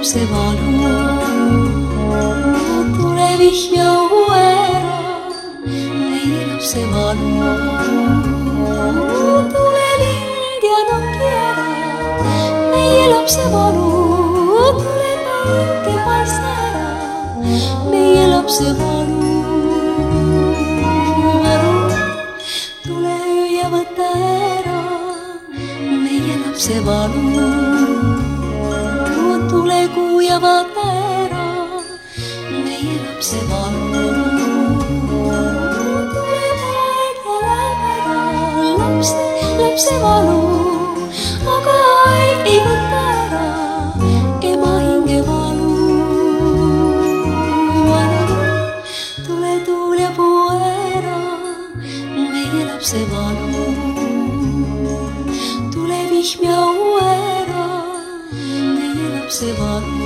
lapse valu, tule vihja uuera, meie lapse valu, tule lind ja nokki ära, meie lapse valu, tule päike paista ära, meie lapse valu, tule öö ja võta ära, meie lapse valu. Tule kuu ja vaata ära, meie lapse valu. Tule päev ja läheb ära, lapse valu, aga aeg ei võta ära ema hinge valu. Tule tuul ja puu ära, meie lapse valu. Tule vihm ja uu ära, lapse valu.